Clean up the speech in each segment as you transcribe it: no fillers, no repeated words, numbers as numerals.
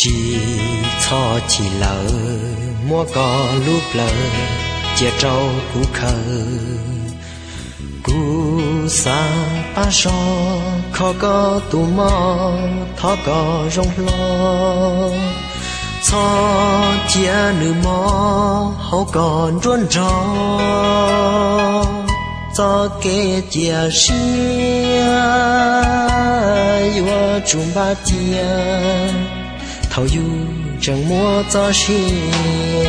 chỉ cho chỉ lỡ mua có lúc lỡ chia trâu cú khờ cú xa ba so khó có tù mò thó có rong lo cho chia nữ mò hậu còn ruôn trò cho kê chia xia yêu chung ba chia thầu yu chẳng mua cho xia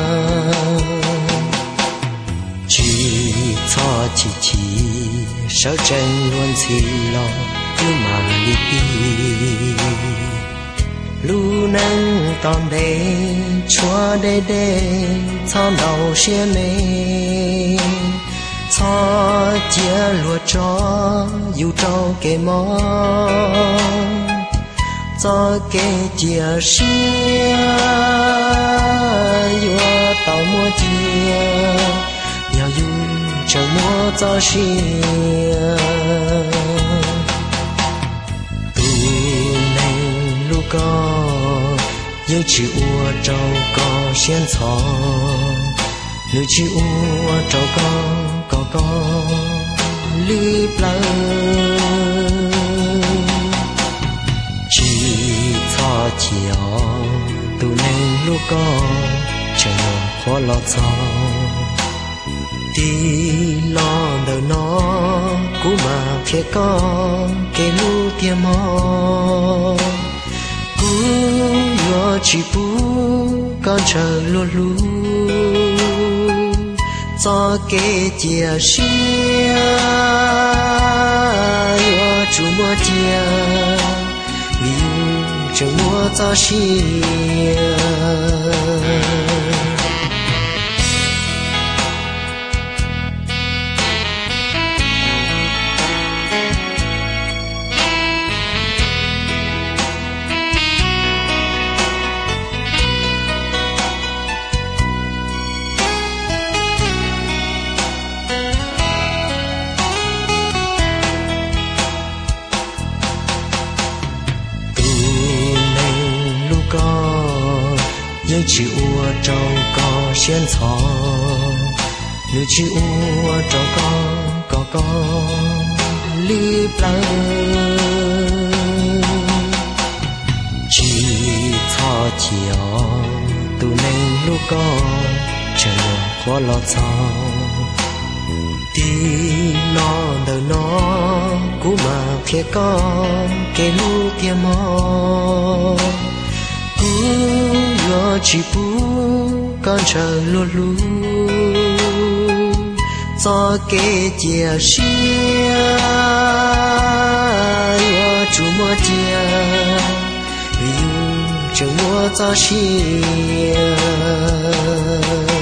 chỉ cho chỉ sợ tranh luôn xì lo cứ mà đi lu nâng tòn đê chúa đê đê cho đầu xia nê cho chia lúa cho yêu trâu kê mò cho kê chia xia yêu tàu mua chia nhau yêu chẳng mua cho xia tu neng lu co yêu chịu ua trâu co xiên thọ nữ chịu ua trâu có lư plơ chỉ cho chiều tu nên lúc có chờ khó lo cho đi lo đời nó cú mà phía con cái lu tiêm mò cú yo chỉ pu con chờ luôn luôn cho kê chia xia yo chú mua chia vì chẳng mua cho xia nhưng chịu ua trâu có xiên thọ nữ chịu ua trâu có lư plơ chỉ thọ chiều tu nên lúc có chờ khó lo cho đi lo đời nó cú mà phía con cái lu tiêm mò yo chỉ pu con chờ luôn luôn cho kê chia xia yo chú mua chia vì chẳng mua cho xia